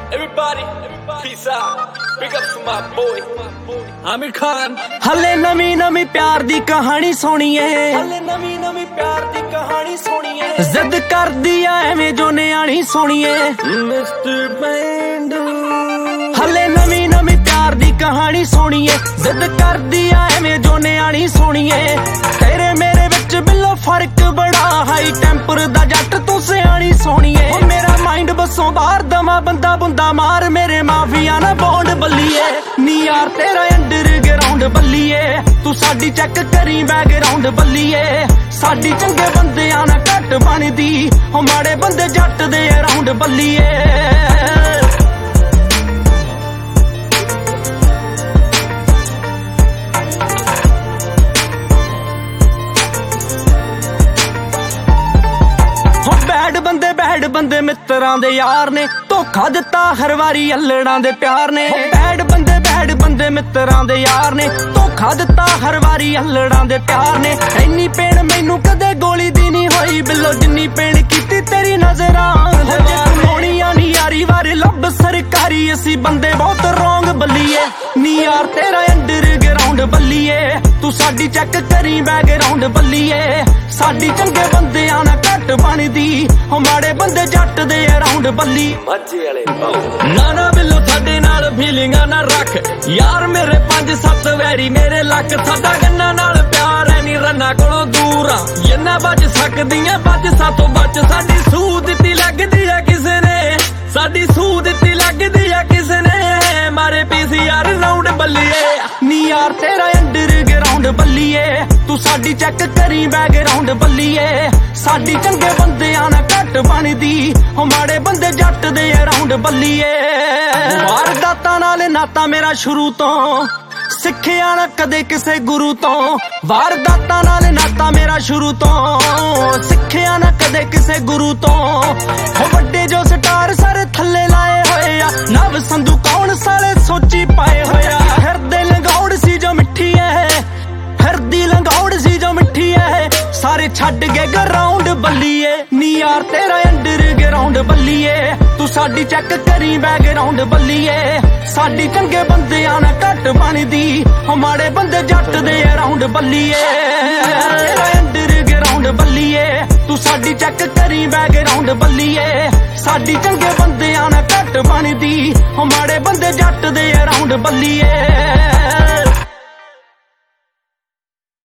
Everybody, peace out. Big up to my boy, Amir Khan. ਹਲੇ ਨਵੀਂ ਨਵੀਂ ਪਿਆਰ ਦੀ ਕਹਾਣੀ ਸੁਣੀਏ, ਹਲੇ ਨਵੀਂ ਨਵੀਂ ਪਿਆਰ ਦੀ ਕਹਾਣੀ ਸੁਣੀਏ, ਜ਼ਿੱਦ ਕਰਦੀ ਆ ਐਵੇਂ ਜੋ ਨਿਆਣੀ ਸੁਣੀਏ। ਮਿਸਟਰ ਪੈਂਡੂ ਹਲੇ ਨਵੀਂ ਨਵੀਂ ਪਿਆਰ ਦੀ ਕਹਾਣੀ ਸੁਣੀਏ, ਜ਼ਿੱਦ ਕਰਦੀ ਆ ਐਵੇਂ ਜੋ ਨਿਆਣੀ ਸੁਣੀਏ। ਤੇਰੇ ਮੇਰੇ ਵਿੱਚ ਬਿੱਲੋ ਫਰਕ ਬੜਾ, ਹਾਈ ਟੈਂਪਰ ਦਾ ਜੱਟ ਤੂੰ ਸਿਆਣੀ ਸੋਹਣੀਏ। ਮੇਰਾ ਮਾਈਂਡ ਬੱਸੋਂ ਬਾਹਰ ਦਵਾ ਬੰਦਾ ਬੁੰਦਾ ਮਾਰ, ਮੇਰੇ ਮਾਫੀਆ ਨਾ ਬੌਂਡ ਬੱਲੀਏ। ਨੀ ਯਾਰ ਤੇਰਾ ਅੰਡਰਗਰਾਉਂਡ ਬੱਲੀਏ, ਤੂੰ ਸਾਡੀ ਚੈੱਕ ਕਰੀ ਬੈਕਗਰਾਉਂਡ ਬੱਲੀਏ। ਸਾਡੀ ਚੰਗੇ ਬੰਦਿਆਂ ਨਾ ਘੱਟ ਬਣਦੀ, ਉਹ ਮਾੜੇ ਬੰਦੇ ਜੱਟ ਦੇ ਅਰਾਉਂਡ ਬੱਲੀਏ। ਬੈਡ ਬੰਦੇ ਮਿੱਤਰਾਂ ਦੇ ਯਾਰ ਨੇ, ਧੋਖਾ ਦਿੱਤਾ ਹਰ ਵਾਰੀ ਅਲੜਾਂ ਦੇ ਪਿਆਰ ਨੇ। ਬੈਡ ਬੰਦੇ ਮਿੱਤਰਾਂ ਦੇ ਯਾਰ ਨੇ, ਧੋਖਾ ਦਿੱਤਾ ਹਰ ਵਾਰੀ ਅਲੜਾਂ ਦੇ ਪਿਆਰ ਨੇ। ਇੰਨੀ ਪੇੜ ਮੈਨੂੰ ਕਦੇ ਗੋਲੀ ਦੀ ਨਹੀਂ ਹੋਈ ਬਿੱਲੋ, ਜਿੰਨੀ ਪੇੜ ਕੀਤੀ ਤੇਰੀ ਨਜ਼ਰਾਂ। ਕਮਾਉਣੀਆਂ ਨੀ ਯਾਰੀ ਵਾਰੇ ਲੱਭ ਸਰਕਾਰੀ, ਅਸੀਂ ਬੰਦੇ ਬਹੁਤ ਰੌਂਗ ਬੱਲੀਏ। ਨੀ ਯਾਰ ਤੇਰਾ ਅੰਡਰਗਰਾਉਂਡ ਬੱਲੀਏ, ਤੂੰ ਸਾਡੀ ਚੈੱਕ ਕਰੀ ਬੈਕਗਰਾਉਂਡ ਬੱਲੀਏ। ਸਾਡੀ ਚੰਗੇ ਬੰਦਿਆਂ ਨਾਲ ਘੱਟ ਬਣਦੀ, ਉਹ ਮਾੜੇ ਬੰਦੇ ਜੱਟ ਦੇ ਅਰਾਉਂਡ ਬੱਲੀ। ਮੱਝੇ ਵਾਲੇ ਨਾ ਬਿੱਲੋ ਸਾਡੇ ਨਾਲ ਫੀਲਿੰਗਾਂ ਨਾ ਰੱਖ ਯਾਰ, ਮੇਰੇ 5-7 ਵੈਰੀ ਮੇਰੇ ਲੱਕ। ਸਾਡਾ ਗੰਨਾ ਨਾਲ ਪਿਆਰ ਐ ਨੀ ਰੰਨਾ ਕੋਲੋਂ ਦੂਰ ਆ, ਜਿੰਨਾ ਬਚ ਸਕਦੀਆਂ ਬਚ ਸਾਥੋਂ ਬਚ। ਸਾਡੀ ਸੂਹ ਦਿੱਤੀ ਲੱਗਦੀ ਆ ਕਿਸੇ ਨੇ, ਸਾਡੀ ਸੂਹ ਦਿੱਤੀ ਲੱਗਦੀ ਆ ਕਿਸੇ ਨੇ, ਮਾਰੇ PCR ਰਾਉਂਡ ਬੱਲੀਏ। ਨੀ ਯਾਰ ਤੇਰਾ ਅੰਡਰਗਰਾਉਂਡ ਬੱਲੀਏ, ਤੂੰ ਸਾਡੀ ਚੈੱਕ ਕਰੀ ਬੈਕਗਰਾਉਂਡ ਬੱਲੀਏ। ਸਾਡੀ ਚੰਗੇ ਬੰਦਿਆਂ ਨਾਲ ਘੱਟ ਬਣਦੀ, ਉਹ ਮਾੜੇ ਬੰਦੇ ਜੱਟ ਦੇ ਅਰਾਉਂਡ ਬੱਲੀਏ। ਵਾਰਦਾਤਾਂ ਨਾਲ ਨਾਤਾ ਮੇਰਾ ਸ਼ੁਰੂ ਤੋਂ, ਸਿੱਖਿਆ ਨਾ ਕਦੇ ਕਿਸੇ ਗੁਰੂ ਤੋਂ। ਵਾਰਦਾਤਾਂ ਨਾਲ ਨਾਤਾ ਮੇਰਾ ਸ਼ੁਰੂ ਤੋਂ, ਸਿੱਖਿਆ ਨਾ ਕਦੇ ਕਿਸੇ ਗੁਰੂ ਤੋਂ। ਉਹ ਵੱਡੇ ਜੋ ਸਟਾਰ ਸਾਰੇ ਥੱਲੇ ਲਾਏ ਹੋਏ ਆ, ਨਵ ਸੰਧੂ ਕੌਣ ਸਾਲੇ ਸੋਚੀ ਪਾਏ ਹੋਇਆ। ਫਿਰਦੇ ਲੰਗੌੜ ਸੀ ਜੋ ਮਿੱਠੀ ਐ, ਫਿਰਦੀ ਲੰਗੌੜ ਸੀ ਜੋ ਮਿੱਠੀ ਐ, ਸਾਰੇ ਛੱਡ ਗਏ ਗਰਾਉਂਡ ਬੱਲੀਏ। ਨੀ ਯਾਰ ਤੇਰਾ ਅੰਡਰਗਰਾਉਂਡ ਬੱਲੀਏ, ਤੂੰ ਸਾਡੀ ਚੈੱਕ ਕਰੀ ਬੈਕਗਰਾਉਂਡ ਬੱਲੀਏ। ਸਾਡੀ ਚੰਗੇ ਬੰਦਿਆਂ ਨਾਲ ਘੱਟ ਬਣਦੀ, ਉਹ ਮਾੜੇ ਬੰਦੇ ਜੱਟ ਦੇ ਅਰਾਉਂਡ ਬੱਲੀਏ। ਤੇਰਾ ਅੰਡਰਗਰਾਉਂਡ ਬੱਲੀਏ, ਤੂੰ ਸਾਡੀ ਚੈੱਕ ਕਰੀ ਬੈਕਗਰਾਉਂਡ ਬੱਲੀਏ। ਸਾਡੀ ਚੰਗੇ ਬੰਦਿਆਂ ਨਾਲ ਘੱਟ ਬਣਦੀ, ਉਹ ਮਾੜੇ ਬੰਦੇ ਜੱਟ ਦੇ ਅਰਾਉਂਡ ਬੱਲੀਏ।